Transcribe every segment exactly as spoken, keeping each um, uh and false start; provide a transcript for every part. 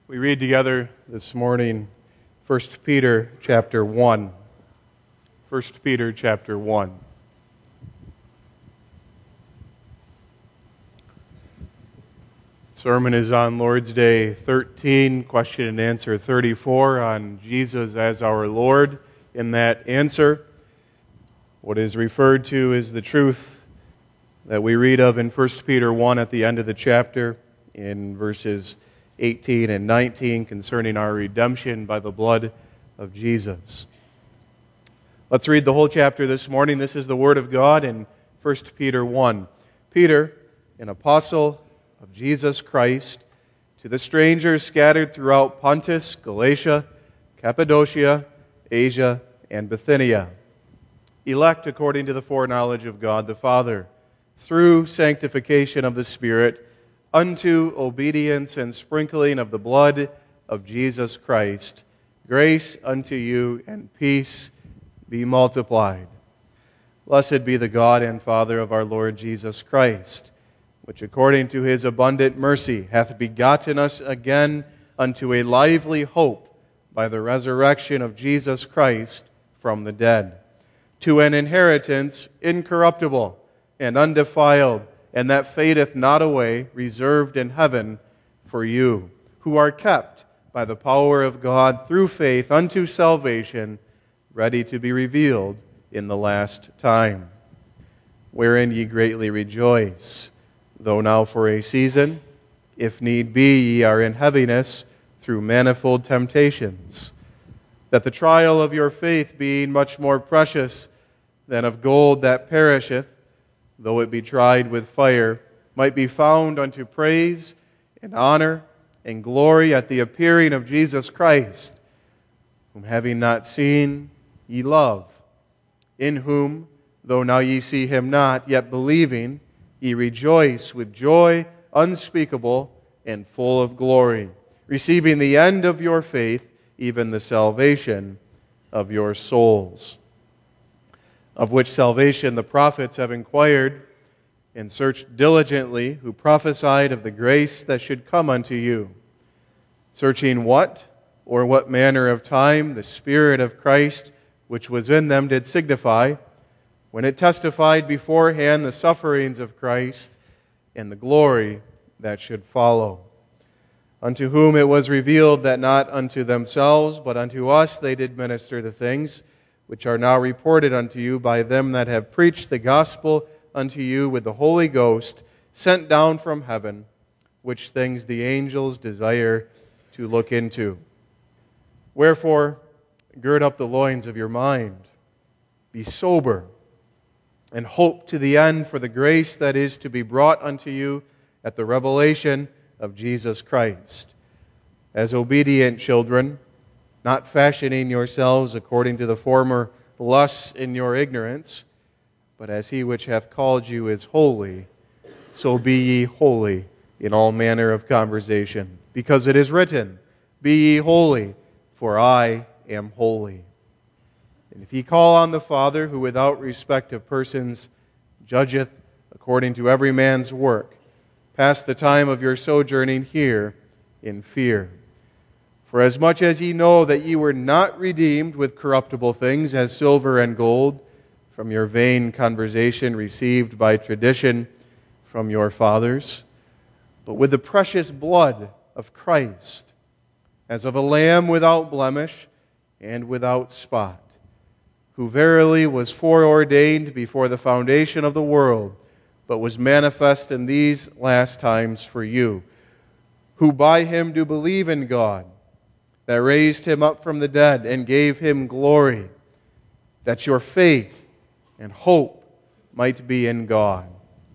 We read together this morning First Peter chapter one. First Peter chapter one. Sermon is on Lord's Day thirteen, question and answer thirty-four on Jesus as our Lord. In that answer, what is referred to is the truth that we read of in First Peter one at the end of the chapter in verses eighteen and nineteen concerning our redemption by the blood of Jesus. Let's read the whole chapter this morning. This is the Word of God in First Peter one. Peter, an apostle of Jesus Christ, to the strangers scattered throughout Pontus, Galatia, Cappadocia, Asia, and Bithynia, elect according to the foreknowledge of God the Father, through sanctification of the Spirit, unto obedience and sprinkling of the blood of Jesus Christ, grace unto you and peace be multiplied. Blessed be the God and Father of our Lord Jesus Christ, which according to His abundant mercy hath begotten us again unto a lively hope by the resurrection of Jesus Christ from the dead, to an inheritance incorruptible and undefiled, and that fadeth not away, reserved in heaven for you, who are kept by the power of God through faith unto salvation, ready to be revealed in the last time, wherein ye greatly rejoice, though now for a season, if need be, ye are in heaviness through manifold temptations, that the trial of your faith, being much more precious than of gold that perisheth, though it be tried with fire, might be found unto praise and honor and glory at the appearing of Jesus Christ, whom having not seen, ye love, in whom, though now ye see Him not, yet believing, ye rejoice with joy unspeakable and full of glory, receiving the end of your faith, even the salvation of your souls, of which salvation the prophets have inquired and searched diligently, who prophesied of the grace that should come unto you, searching what or what manner of time the Spirit of Christ which was in them did signify, when it testified beforehand the sufferings of Christ and the glory that should follow, unto whom it was revealed that not unto themselves, but unto us they did minister the things which are now reported unto you by them that have preached the gospel unto you with the Holy Ghost, sent down from heaven, which things the angels desire to look into. Wherefore, gird up the loins of your mind, be sober, and hope to the end for the grace that is to be brought unto you at the revelation of Jesus Christ. As obedient children, not fashioning yourselves according to the former lusts in your ignorance, but as He which hath called you is holy, so be ye holy in all manner of conversation. Because it is written, Be ye holy, for I am holy. And if ye call on the Father, who without respect of persons judgeth according to every man's work, pass the time of your sojourning here in fear. For as much as ye know that ye were not redeemed with corruptible things, as silver and gold, from your vain conversation received by tradition from your fathers, but with the precious blood of Christ, as of a lamb without blemish and without spot, who verily was foreordained before the foundation of the world, but was manifest in these last times for you, who by Him do believe in God, that raised Him up from the dead and gave Him glory, that your faith and hope might be in God.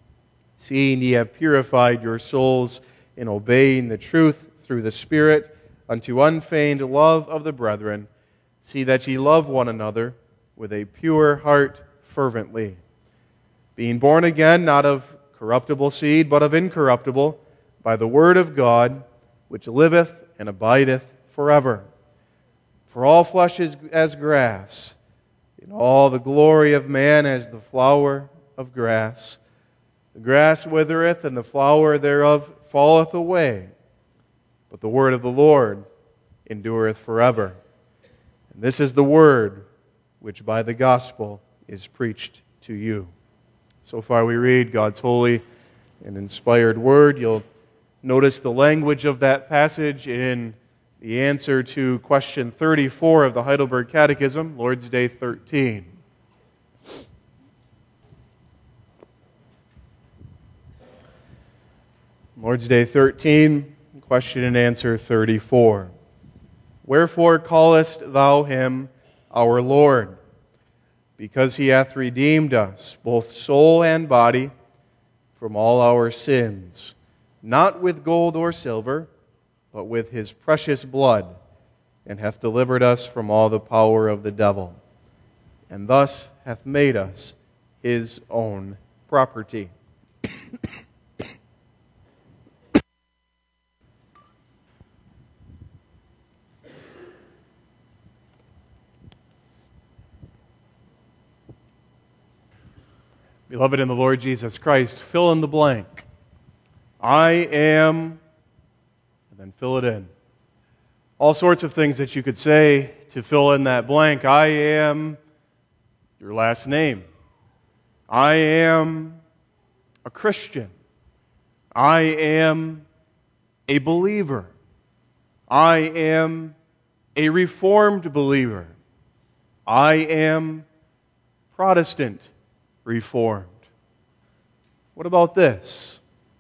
Seeing ye have purified your souls in obeying the truth through the Spirit unto unfeigned love of the brethren, see that ye love one another with a pure heart fervently, being born again not of corruptible seed, but of incorruptible, by the word of God, which liveth and abideth forever. For all flesh is as grass, and all the glory of man as the flower of grass. The grass withereth, and the flower thereof falleth away, but the word of the Lord endureth forever. And this is the word which by the gospel is preached to you. So far we read God's holy and inspired word. You'll notice the language of that passage in the answer to question thirty-four of the Heidelberg Catechism, Lord's Day thirteen. Lord's Day thirteen, question and answer thirty-four. Wherefore callest thou him our Lord? Because he hath redeemed us, both soul and body, from all our sins, not with gold or silver, but with his precious blood, and hath delivered us from all the power of the devil, and thus hath made us his own property. Beloved in the Lord Jesus Christ, fill in the blank. I am, and then fill it in. All sorts of things that you could say to fill in that blank. I am your last name. I am a Christian. I am a believer. I am a Reformed believer. I am Protestant Reformed. What about this?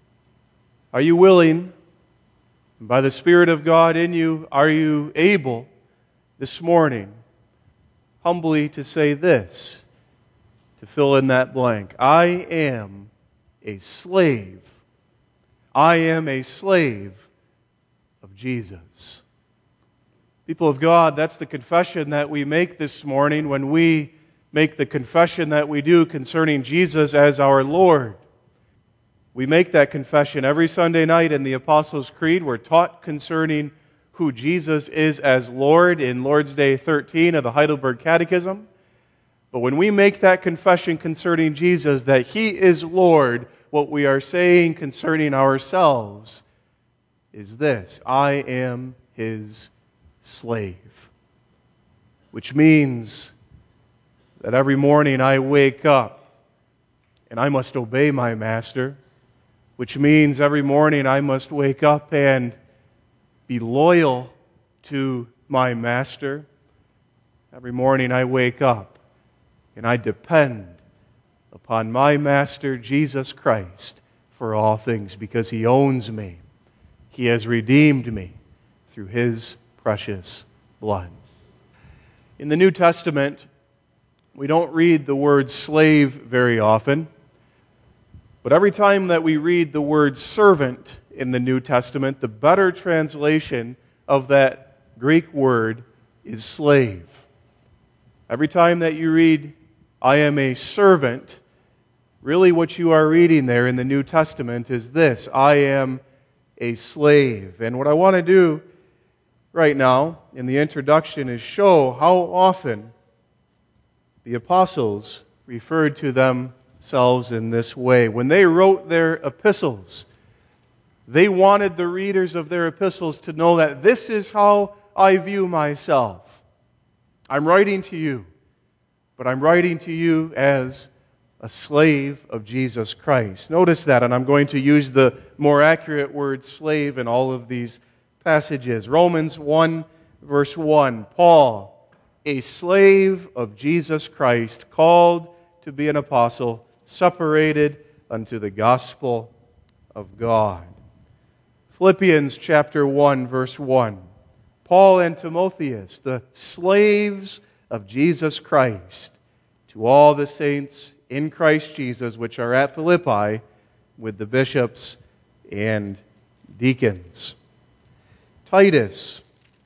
Are you willing, and by the Spirit of God in you, are you able this morning humbly to say this, to fill in that blank? I am a slave. I am a slave of Jesus. People of God, that's the confession that we make this morning when we make the confession that we do concerning Jesus as our Lord. We make that confession every Sunday night in the Apostles' Creed. We're taught concerning who Jesus is as Lord in Lord's Day thirteen of the Heidelberg Catechism. But when we make that confession concerning Jesus, that He is Lord, what we are saying concerning ourselves is this: I am His slave. Which means that every morning I wake up and I must obey my master, which means every morning I must wake up and be loyal to my master. Every morning I wake up and I depend upon my master, Jesus Christ, for all things, because He owns me. He has redeemed me through His precious blood. In the New Testament, we don't read the word slave very often, but every time that we read the word servant in the New Testament, the better translation of that Greek word is slave. Every time that you read, I am a servant, really what you are reading there in the New Testament is this: I am a slave. And what I want to do right now in the introduction is show how often the apostles referred to themselves in this way. When they wrote their epistles, they wanted the readers of their epistles to know that this is how I view myself. I'm writing to you, but I'm writing to you as a slave of Jesus Christ. Notice that, and I'm going to use the more accurate word slave in all of these passages. Romans one, verse one, Paul, a slave of Jesus Christ, called to be an apostle, separated unto the gospel of God. Philippians chapter one, verse one, Paul and Timotheus, the slaves of Jesus Christ, to all the saints in Christ Jesus which are at Philippi, with the bishops and deacons. Titus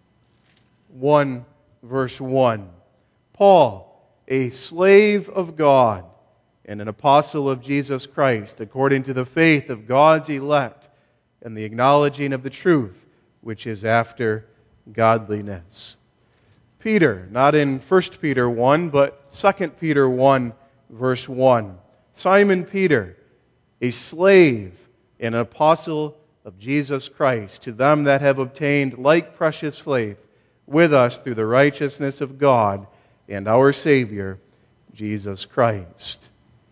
one, verse one, Paul, a slave of God and an apostle of Jesus Christ, according to the faith of God's elect and the acknowledging of the truth, which is after godliness. Peter, not in First Peter one, but Second Peter one, verse one, Simon Peter, a slave and an apostle of Jesus Christ, to them that have obtained like precious faith with us through the righteousness of God and our Savior, Jesus Christ.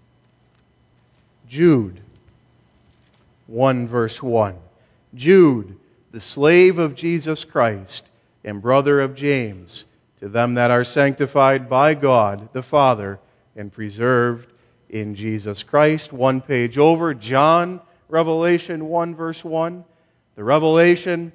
Jude one verse one. Jude, the slave of Jesus Christ and brother of James, to them that are sanctified by God the Father and preserved in Jesus Christ. One page over, John, Revelation one verse one. The revelation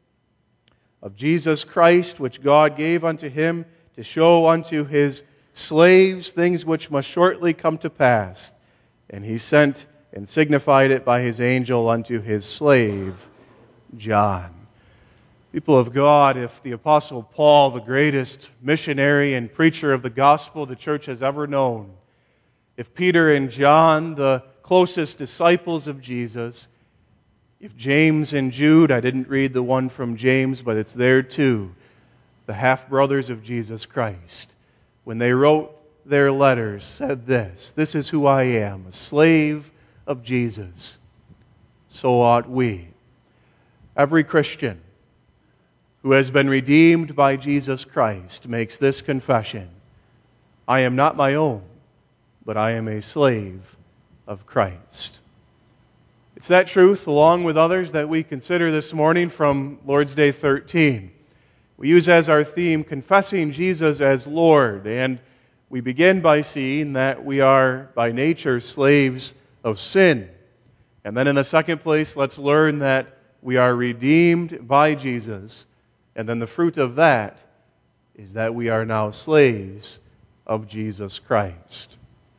of Jesus Christ, which God gave unto him to show unto his slaves things which must shortly come to pass. And he sent and signified it by his angel unto his slave, John. People of God, if the Apostle Paul, the greatest missionary and preacher of the gospel the church has ever known, if Peter and John, the closest disciples of Jesus, if James and Jude, I didn't read the one from James, but it's there too, the half-brothers of Jesus Christ, when they wrote their letters, said this, "This is who I am, a slave of Jesus. So ought we." Every Christian who has been redeemed by Jesus Christ makes this confession: I am not my own, but I am a slave of Christ. It's that truth, along with others, that we consider this morning from Lord's Day thirteen. We use as our theme, confessing Jesus as Lord, and we begin by seeing that we are by nature slaves of sin. And then in the second place, let's learn that we are redeemed by Jesus. And then the fruit of that is that we are now slaves of Jesus Christ.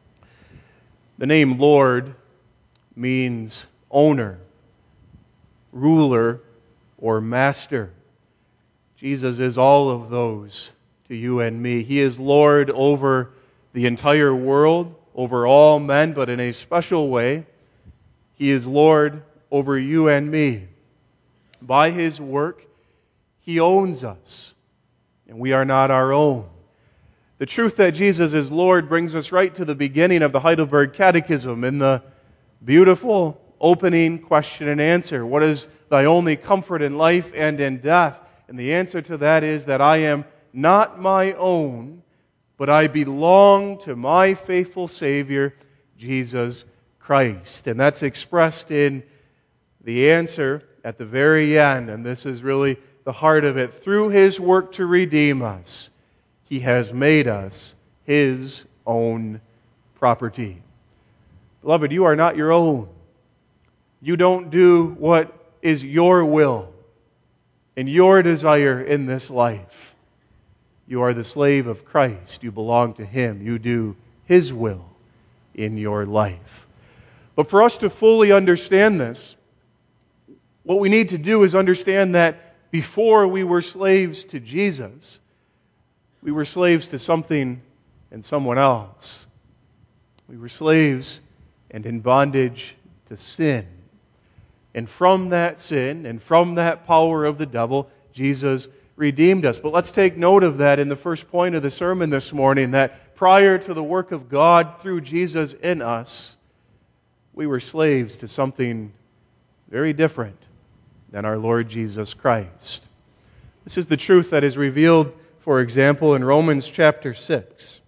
The name Lord means owner, ruler, or master. Jesus is all of those to you and me. He is Lord over the entire world, over all men, but in a special way, He is Lord over you and me. By His work, He owns us, and we are not our own. The truth that Jesus is Lord brings us right to the beginning of the Heidelberg Catechism in the beautiful opening question and answer. What is thy only comfort in life and in death? And the answer to that is that I am not my own, but I belong to my faithful Savior, Jesus Christ. And that's expressed in the answer at the very end, and this is really the heart of it. Through His work to redeem us, He has made us His own property. Beloved, you are not your own. You don't do what is your will and your desire in this life. You are the slave of Christ. You belong to Him. You do His will in your life. But for us to fully understand this, what we need to do is understand that before we were slaves to Jesus, we were slaves to something and someone else. We were slaves and in bondage to sin. And from that sin and from that power of the devil, Jesus redeemed us. But let's take note of that in the first point of the sermon this morning, that prior to the work of God through Jesus in us, we were slaves to something very different than our Lord Jesus Christ. This is the truth that is revealed, for example, in Romans chapter six.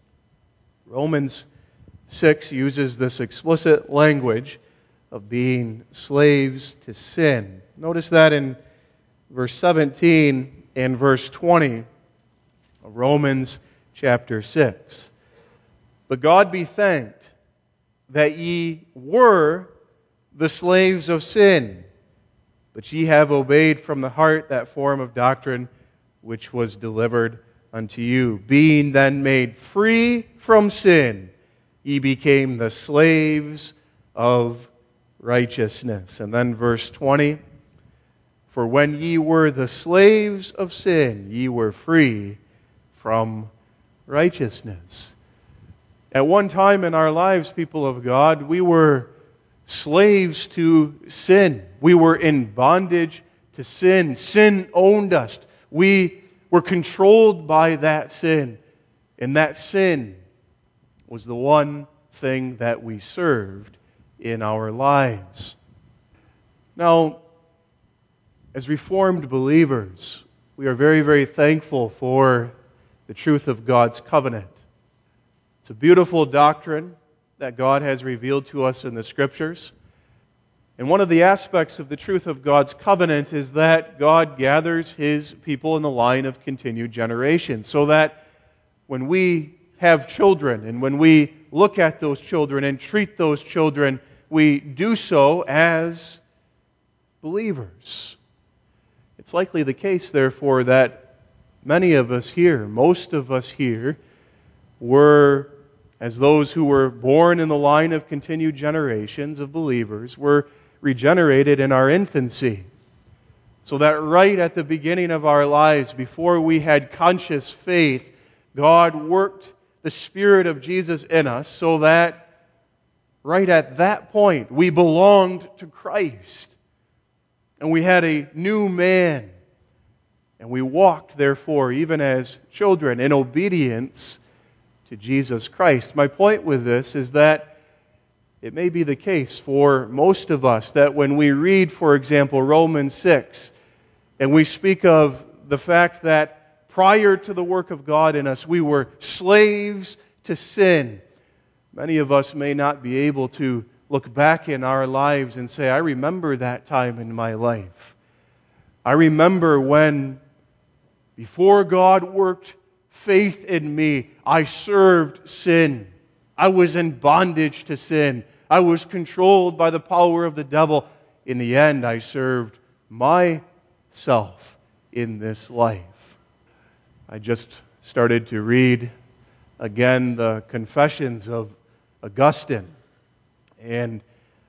Romans six uses this explicit language of being slaves to sin. Notice that in verse seventeen and verse twenty of Romans chapter six. But God be thanked that ye were the slaves of sin, but ye have obeyed from the heart that form of doctrine which was delivered unto you. Being then made free from sin, ye became the slaves of righteousness. And then verse twenty, for when ye were the slaves of sin, ye were free from righteousness. At one time in our lives, people of God, we were slaves to sin. We were in bondage to sin. Sin owned us. We were controlled by that sin. And that sin was the one thing that we served in our lives. Now, As Reformed believers, we are very, very thankful for the truth of God's covenant. It's a beautiful doctrine that God has revealed to us in the Scriptures. And one of the aspects of the truth of God's covenant is that God gathers His people in the line of continued generation, so that when we have children and when we look at those children and treat those children, we do so as believers. It's likely the case, therefore, that many of us here, most of us here, were, as those who were born in the line of continued generations of believers, were regenerated in our infancy. So that right at the beginning of our lives, before we had conscious faith, God worked the Spirit of Jesus in us so that right at that point we belonged to Christ. And we had a new man. And we walked, therefore, even as children, in obedience to Jesus Christ. My point with this is that it may be the case for most of us that when we read, for example, Romans six, and we speak of the fact that prior to the work of God in us, we were slaves to sin. Many of us may not be able to look back in our lives and say, I remember that time in my life. I remember when, before God worked faith in me, I served sin. I was in bondage to sin. I was controlled by the power of the devil. In the end, I served myself in this life. I just started to read again the Confessions of Augustine. And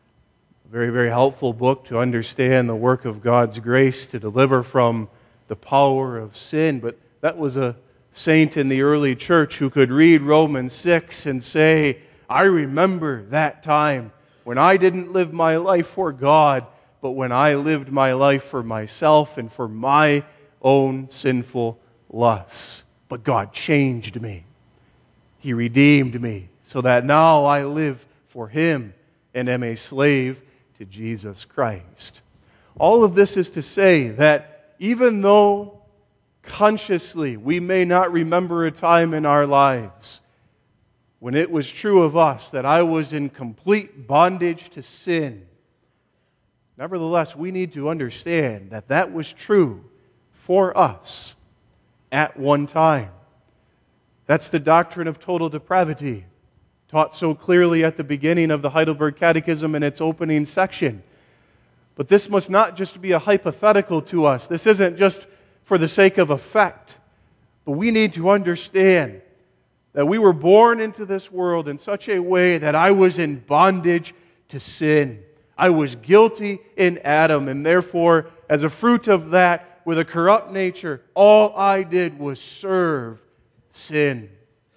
a very, very helpful book to understand the work of God's grace to deliver from the power of sin. But that was a saint in the early church who could read Romans six and say, I remember that time when I didn't live my life for God, but when I lived my life for myself and for my own sinful lusts. But God changed me. He redeemed me so that now I live for Him and am a slave to Jesus Christ. All of this is to say that even though consciously we may not remember a time in our lives when it was true of us that I was in complete bondage to sin, nevertheless, we need to understand that that was true for us at one time. That's the doctrine of total depravity, taught so clearly at the beginning of the Heidelberg Catechism in its opening section. But this must not just be a hypothetical to us. This isn't just for the sake of effect. But we need to understand that we were born into this world in such a way that I was in bondage to sin. I was guilty in Adam, and therefore, as a fruit of that, with a corrupt nature, all I did was serve sin.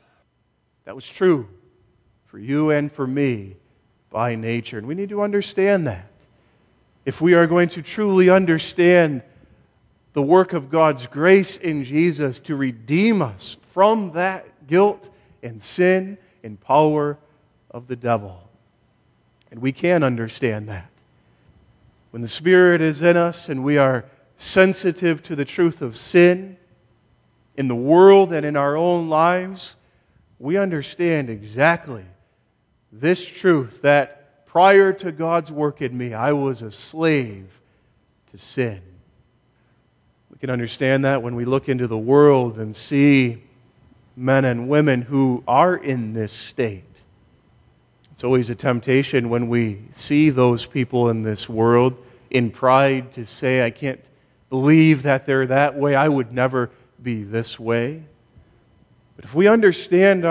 That was true for you and for me by nature. And we need to understand that. If we are going to truly understand the work of God's grace in Jesus to redeem us from that guilt and sin and power of the devil. And we can understand that. When the Spirit is in us and we are sensitive to the truth of sin in the world and in our own lives, we understand exactly this truth that prior to God's work in me, I was a slave to sin. We can understand that when we look into the world and see men and women who are in this state. It's always a temptation when we see those people in this world in pride to say, I can't believe that they're that way. I would never be this way. But if we understand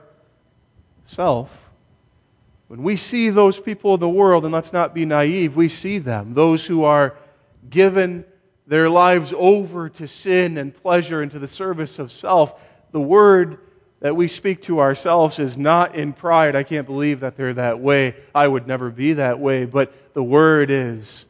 ourself, when we see those people in the world, and let's not be naive, we see them, those who are given their lives over to sin and pleasure and to the service of self, the word that we speak to ourselves is not in pride. I can't believe that they're that way. I would never be that way. But the word is,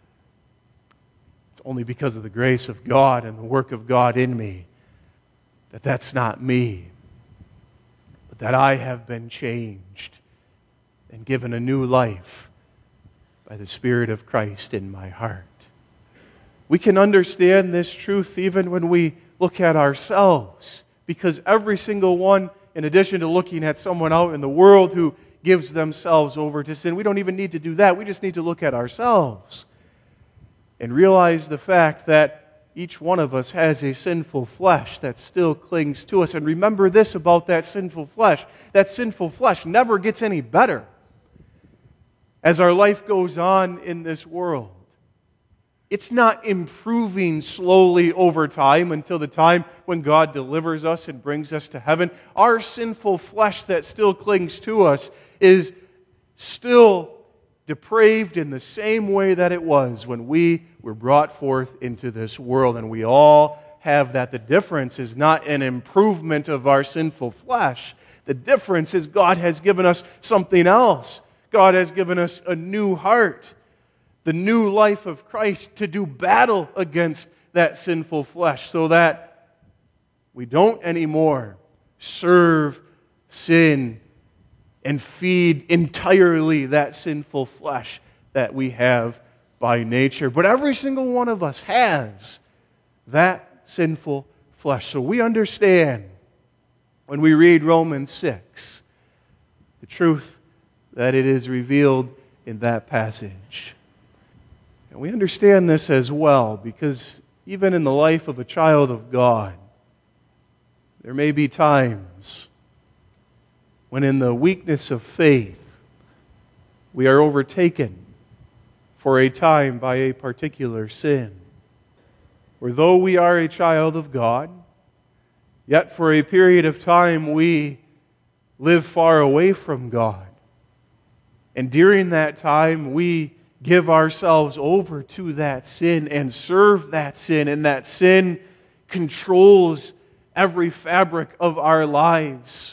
it's only because of the grace of God and the work of God in me that that's not me, but that I have been changed and given a new life by the Spirit of Christ in my heart. We can understand this truth even when we look at ourselves, because every single one, in addition to looking at someone out in the world who gives themselves over to sin, we don't even need to do that. We just need to look at ourselves and realize the fact that each one of us has a sinful flesh that still clings to us. And remember this about that sinful flesh. That sinful flesh never gets any better as our life goes on in this world. It's not improving slowly over time until the time when God delivers us and brings us to heaven. Our sinful flesh that still clings to us is still depraved in the same way that it was when we were brought forth into this world. And we all have that. The difference is not an improvement of our sinful flesh. The difference is God has given us something else. God has given us a new heart, the new life of Christ, to do battle against that sinful flesh so that we don't anymore serve sin and feed entirely that sinful flesh that we have by nature. But every single one of us has that sinful flesh. So we understand when we read Romans six, the truth that it is revealed in that passage. And we understand this as well because even in the life of a child of God, there may be times when in the weakness of faith, we are overtaken for a time by a particular sin. For though we are a child of God, yet for a period of time we live far away from God. And during that time we give ourselves over to that sin and serve that sin, and that sin controls every fabric of our lives.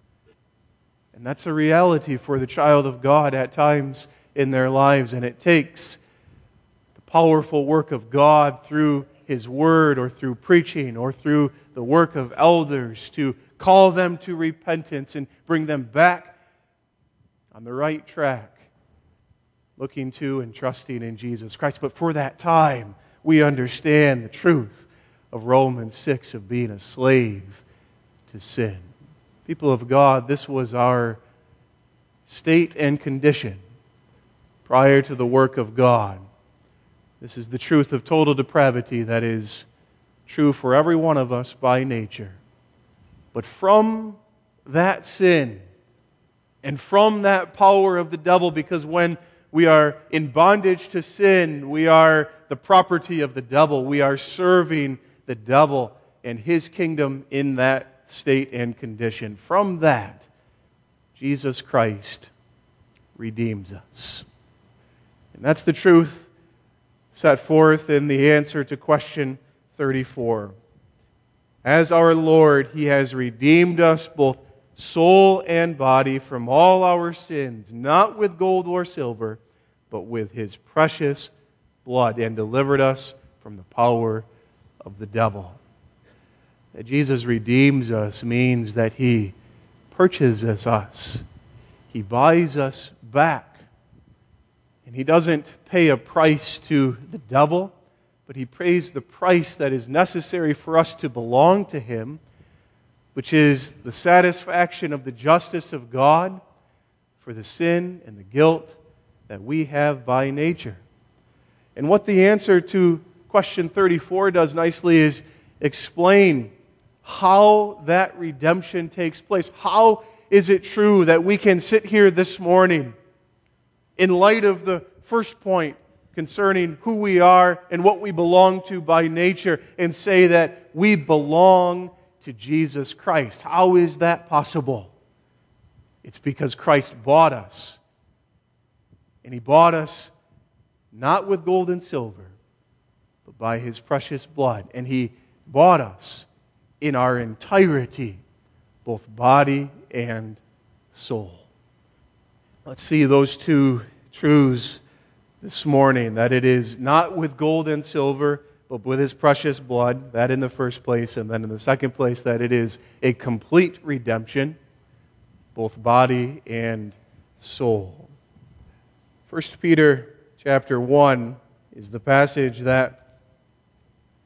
And that's a reality for the child of God at times in their lives. And it takes the powerful work of God through His Word or through preaching or through the work of elders to call them to repentance and bring them back on the right track, looking to and trusting in Jesus Christ. But for that time, we understand the truth of Romans six of being a slave to sin. People of God, this was our state and condition prior to the work of God. This is the truth of total depravity that is true for every one of us by nature. But from that sin and from that power of the devil, because when we are in bondage to sin, we are the property of the devil. We are serving the devil and his kingdom in that state and condition. From that, Jesus Christ redeems us. And that's the truth set forth in the answer to question thirty-four. As our Lord, He has redeemed us both soul and body from all our sins, not with gold or silver, but with His precious blood, and delivered us from the power of the devil. That Jesus redeems us means that He purchases us. He buys us back. And He doesn't pay a price to the devil, but He pays the price that is necessary for us to belong to Him, which is the satisfaction of the justice of God for the sin and the guilt that we have by nature. And what the answer to question thirty-four does nicely is explain how that redemption takes place. How is it true that we can sit here this morning in light of the first point concerning who we are and what we belong to by nature and say that we belong to Jesus Christ? How is that possible? It's because Christ bought us. And He bought us not with gold and silver, but by His precious blood. And He bought us in our entirety, both body and soul. Let's see those two truths this morning, that it is not with gold and silver, but with His precious blood, that in the first place, and then in the second place, that it is a complete redemption, both body and soul. First Peter chapter one is the passage that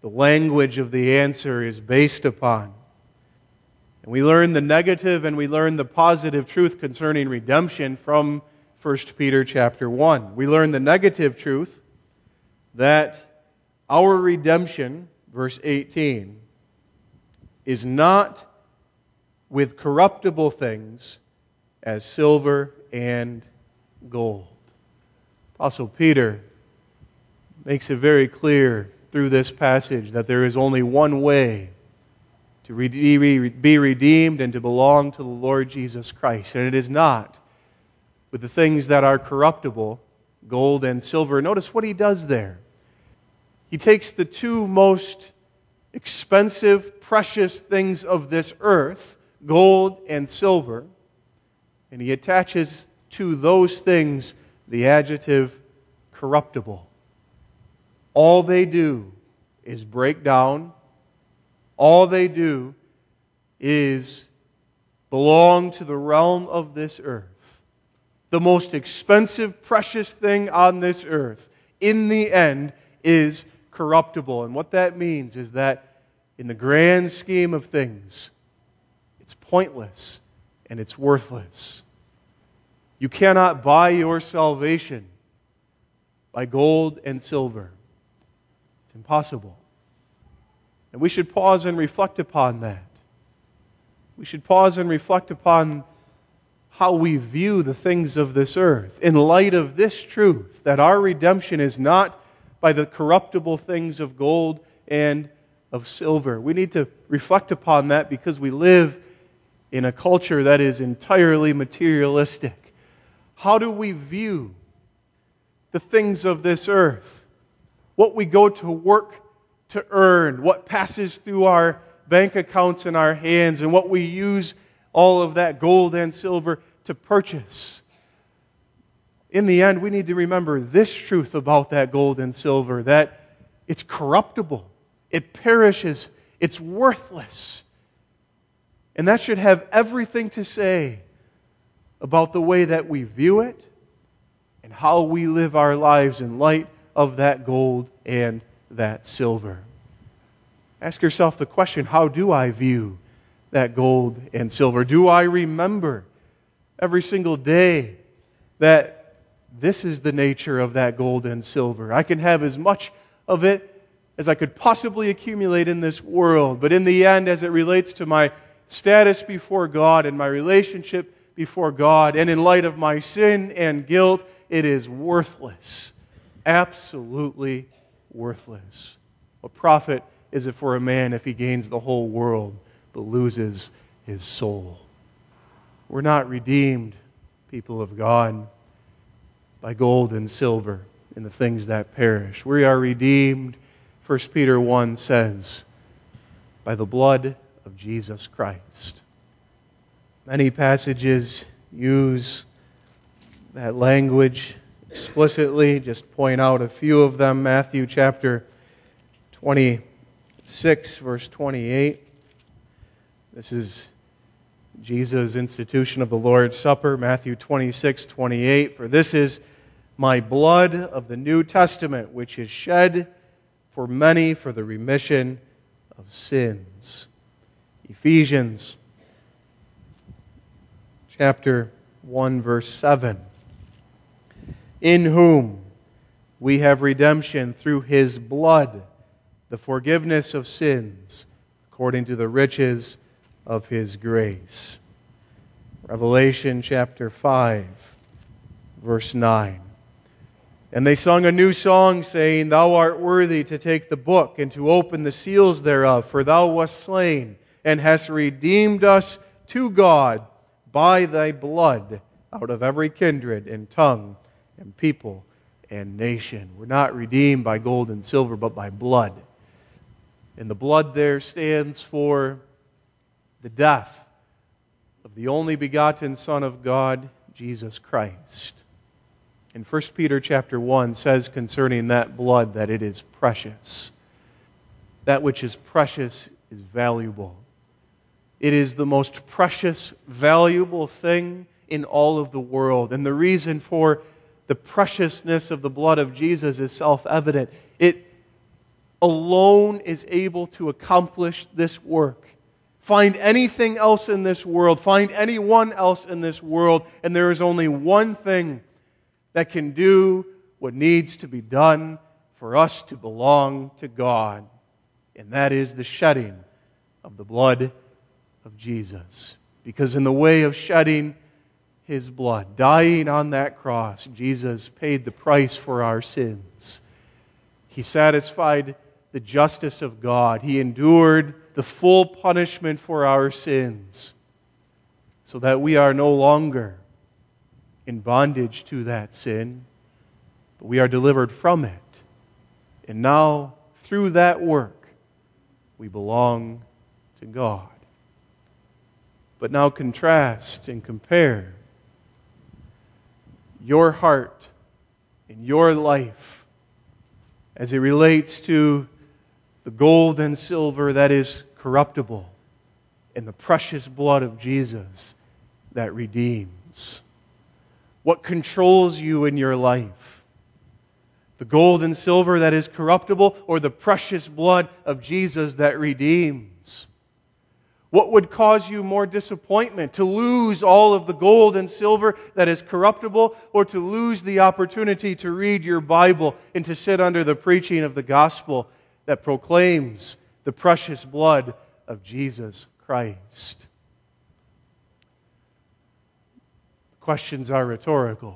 the language of the answer is based upon. And we learn the negative and we learn the positive truth concerning redemption from First Peter chapter one. We learn the negative truth that our redemption, verse eighteen, is not with corruptible things as silver and gold. Apostle Peter makes it very clear through this passage that there is only one way to be redeemed and to belong to the Lord Jesus Christ. And it is not with the things that are corruptible, gold and silver. Notice what he does there. He takes the two most expensive, precious things of this earth, gold and silver, and he attaches to those things the adjective corruptible. All they do is break down. All they do is belong to the realm of this earth. The most expensive, precious thing on this earth, in the end, is corruptible. And what that means is that in the grand scheme of things, it's pointless and it's worthless. You cannot buy your salvation by gold and silver. It's impossible. And we should pause and reflect upon that. We should pause and reflect upon how we view the things of this earth in light of this truth, that our redemption is not by the corruptible things of gold and of silver. We need to reflect upon that because we live in a culture that is entirely materialistic. How do we view the things of this earth? What we go to work to earn, what passes through our bank accounts in our hands, and what we use all of that gold and silver to purchase. In the end, we need to remember this truth about that gold and silver, that it's corruptible, it perishes, it's worthless. And that should have everything to say about the way that we view it and how we live our lives in light of that gold and that silver. Ask yourself the question, how do I view that gold and silver? Do I remember every single day that this is the nature of that gold and silver? I can have as much of it as I could possibly accumulate in this world, but in the end, as it relates to my status before God and my relationship before God, and in light of my sin and guilt, it is worthless. Absolutely worthless. What profit is it for a man if he gains the whole world but loses his soul? We're not redeemed, people of God, by gold and silver and the things that perish. We are redeemed, First Peter one says, by the blood of Jesus Christ. Many passages use that language explicitly. Just point out a few of them. Matthew chapter twenty-six, verse twenty-eight. This is Jesus' institution of the Lord's Supper. Matthew twenty-six, twenty-eight. For this is my blood of the New Testament, which is shed for many for the remission of sins. Ephesians chapter one, verse seven. In whom we have redemption through His blood, the forgiveness of sins, according to the riches of His grace. Revelation chapter five, verse nine. And they sung a new song, saying, Thou art worthy to take the book and to open the seals thereof, for Thou wast slain, and hast redeemed us to God by Thy blood out of every kindred and tongue and people and nation. We're not redeemed by gold and silver, but by blood. And the blood there stands for the death of the only begotten Son of God, Jesus Christ. And First Peter chapter one says concerning that blood that it is precious. That which is precious is valuable. It is the most precious, valuable thing in all of the world. And the reason for the preciousness of the blood of Jesus is self-evident. It alone is able to accomplish this work. Find anything else in this world, find anyone else in this world, and there is only one thing that can do what needs to be done for us to belong to God, and that is the shedding of the blood of Jesus. Because in the way of shedding His blood, dying on that cross, Jesus paid the price for our sins. He satisfied the justice of God. He endured the full punishment for our sins so that we are no longer in bondage to that sin, but we are delivered from it. And now, through that work, we belong to God. But now contrast and compare your heart and your life as it relates to the gold and silver that is corruptible and the precious blood of Jesus that redeems. What controls you in your life? The gold and silver that is corruptible, or the precious blood of Jesus that redeems? What would cause you more disappointment? To lose all of the gold and silver that is corruptible, or to lose the opportunity to read your Bible and to sit under the preaching of the gospel that proclaims the precious blood of Jesus Christ? The questions are rhetorical.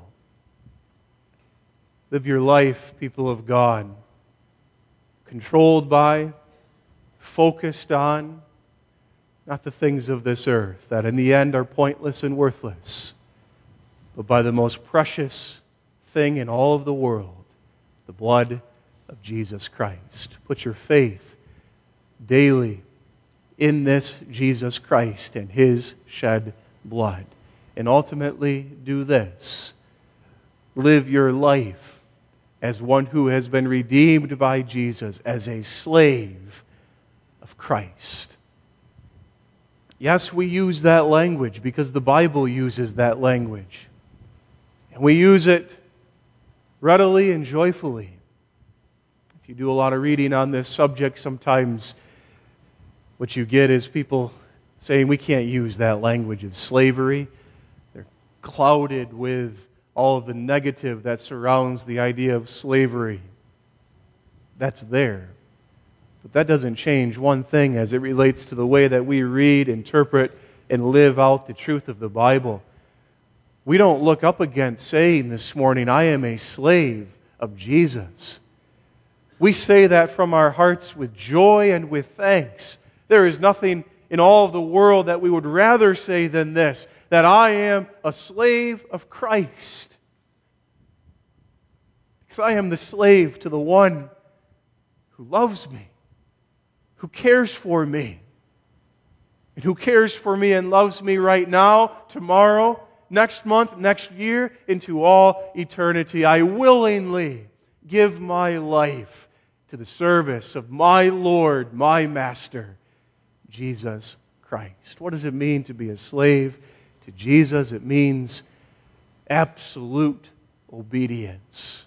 Live your life, people of God, controlled by, focused on, not the things of this earth that in the end are pointless and worthless, but by the most precious thing in all of the world, the blood of Jesus Christ. Put your faith daily in this Jesus Christ and His shed blood. And ultimately do this: live your life as one who has been redeemed by Jesus, as a slave of Christ. Yes, we use that language because the Bible uses that language. And we use it readily and joyfully. If you do a lot of reading on this subject, sometimes what you get is people saying we can't use that language of slavery. They're clouded with all of the negative that surrounds the idea of slavery. That's there. But that doesn't change one thing as it relates to the way that we read, interpret, and live out the truth of the Bible. We don't look up against saying this morning, I am a slave of Jesus. We say that from our hearts with joy and with thanks. There is nothing in all of the world that we would rather say than this, that I am a slave of Christ. Because I am the slave to the one who loves me, who cares for me, and who cares for me and loves me right now, tomorrow, next month, next year, into all eternity. I willingly give my life to the service of my Lord, my Master, Jesus Christ. What does it mean to be a slave to Jesus? It means absolute obedience.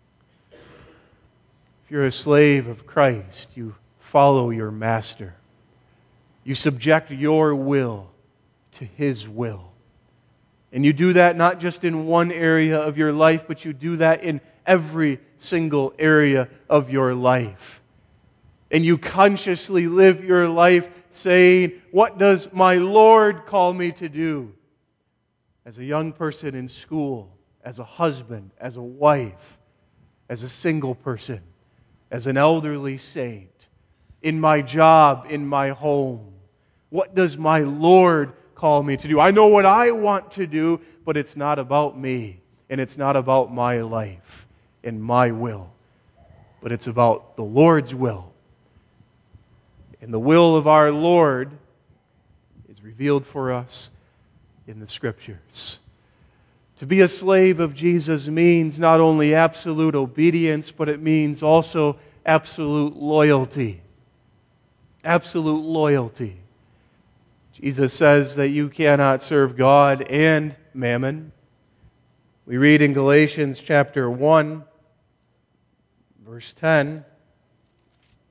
If you're a slave of Christ, you follow your Master. You subject your will to His will. And you do that not just in one area of your life, but you do that in every single area of your life. And you consciously live your life saying, what does my Lord call me to do? As a young person in school, as a husband, as a wife, as a single person, as an elderly saint, in my job, in my home. What does my Lord call me to do? I know what I want to do, but it's not about me, and it's not about my life and my will, but it's about the Lord's will. And the will of our Lord is revealed for us in the Scriptures. To be a slave of Jesus means not only absolute obedience, but it means also absolute loyalty. Absolute loyalty. Jesus says that you cannot serve God and mammon. We read in Galatians chapter one, verse ten,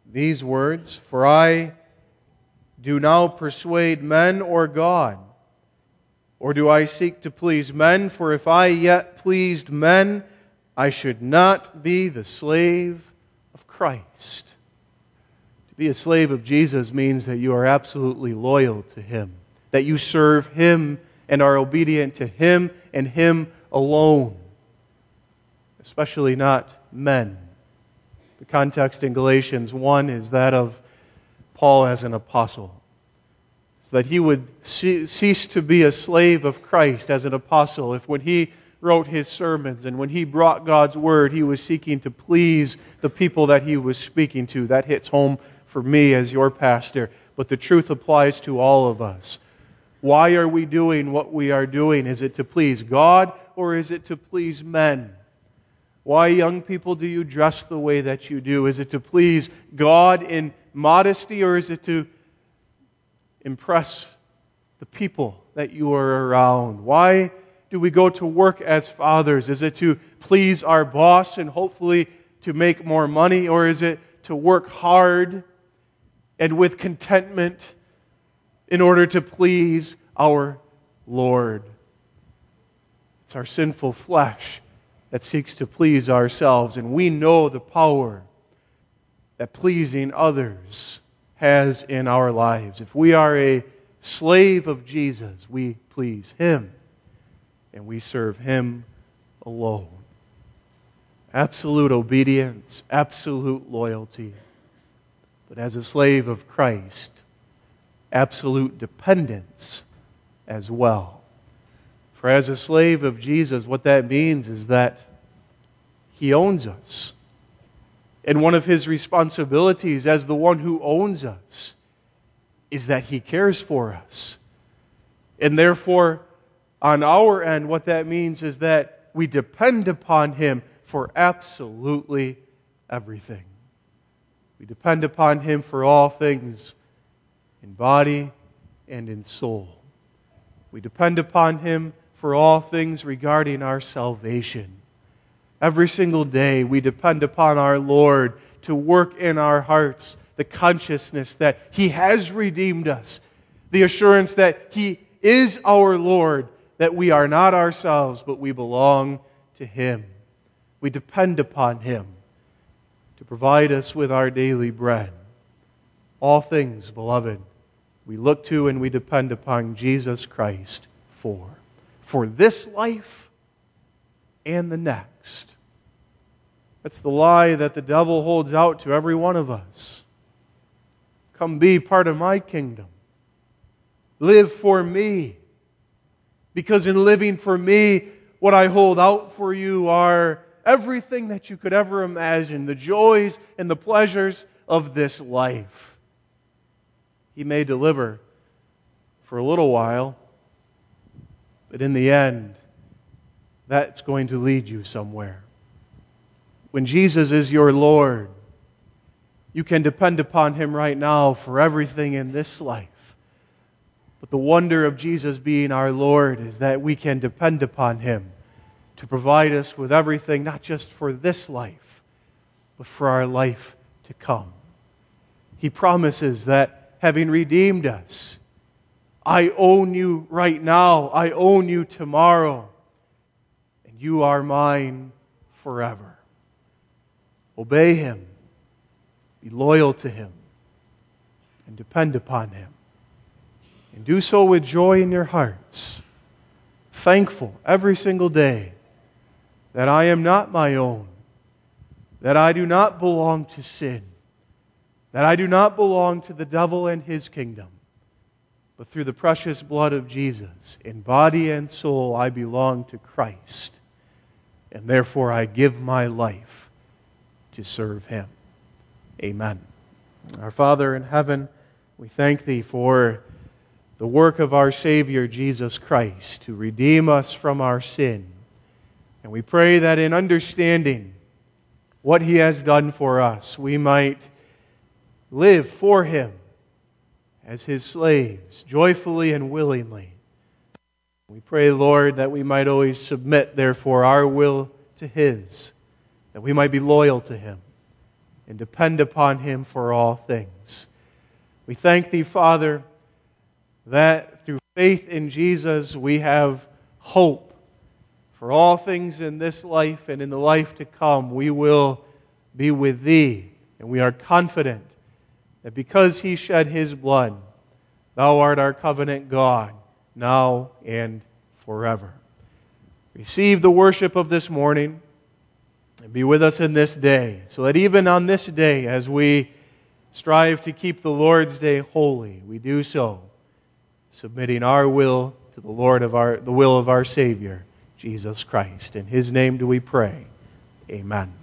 these words, "For I do now persuade men or God, or do I seek to please men? For if I yet pleased men, I should not be the slave of Christ." To be a slave of Jesus means that you are absolutely loyal to Him, that you serve Him and are obedient to Him and Him alone, especially not men. The context in Galatians one is that of Paul as an apostle, so that he would cease to be a slave of Christ as an apostle if when he wrote his sermons and when he brought God's word, he was seeking to please the people that he was speaking to. That hits home for me as your pastor, but the truth applies to all of us. Why are we doing what we are doing? Is it to please God or is it to please men? Why, young people, do you dress the way that you do? Is it to please God in modesty, or is it to impress the people that you are around? Why do we go to work as fathers? Is it to please our boss and hopefully to make more money, or is it to work hard and with contentment in order to please our Lord? It's our sinful flesh that seeks to please ourselves, and we know the power that pleasing others has in our lives. If we are a slave of Jesus, we please Him, and we serve Him alone. Absolute obedience, absolute loyalty. But as a slave of Christ, absolute dependence as well. For as a slave of Jesus, what that means is that He owns us. And one of His responsibilities as the one who owns us is that He cares for us. And therefore, on our end, what that means is that we depend upon Him for absolutely everything. We depend upon Him for all things in body and in soul. We depend upon Him for all things regarding our salvation. Every single day we depend upon our Lord to work in our hearts the consciousness that He has redeemed us, the assurance that He is our Lord, that we are not ourselves, but we belong to Him. We depend upon Him to provide us with our daily bread. All things, beloved, we look to and we depend upon Jesus Christ for. For this life and the next. That's the lie that the devil holds out to every one of us. Come be part of my kingdom. Live for me. Because in living for me, what I hold out for you are everything that you could ever imagine, the joys and the pleasures of this life. He may deliver for a little while, but in the end, that's going to lead you somewhere. When Jesus is your Lord, you can depend upon Him right now for everything in this life. But the wonder of Jesus being our Lord is that we can depend upon Him to provide us with everything, not just for this life, but for our life to come. He promises that having redeemed us, I own you right now. I own you tomorrow. And you are mine forever. Obey Him. Be loyal to Him. And depend upon Him. And do so with joy in your hearts. Thankful every single day that I am not my own. That I do not belong to sin. That I do not belong to the devil and his kingdom. But through the precious blood of Jesus, in body and soul, I belong to Christ. And therefore I give my life to serve Him. Amen. Our Father in heaven, we thank Thee for the work of our Savior, Jesus Christ, to redeem us from our sin. And we pray that in understanding what He has done for us, we might live for Him as His slaves, joyfully and willingly. We pray, Lord, that we might always submit, therefore, our will to His, that we might be loyal to Him, and depend upon Him for all things. We thank Thee, Father, that through faith in Jesus we have hope for all things in this life and in the life to come. We will be with Thee, and we are confident that because He shed His blood, Thou art our covenant God, now and forever. Receive the worship of this morning and be with us in this day, so that even on this day, as we strive to keep the Lord's Day holy, we do so submitting our will to the Lord of our, the will of our Savior, Jesus Christ. In His name do we pray. Amen.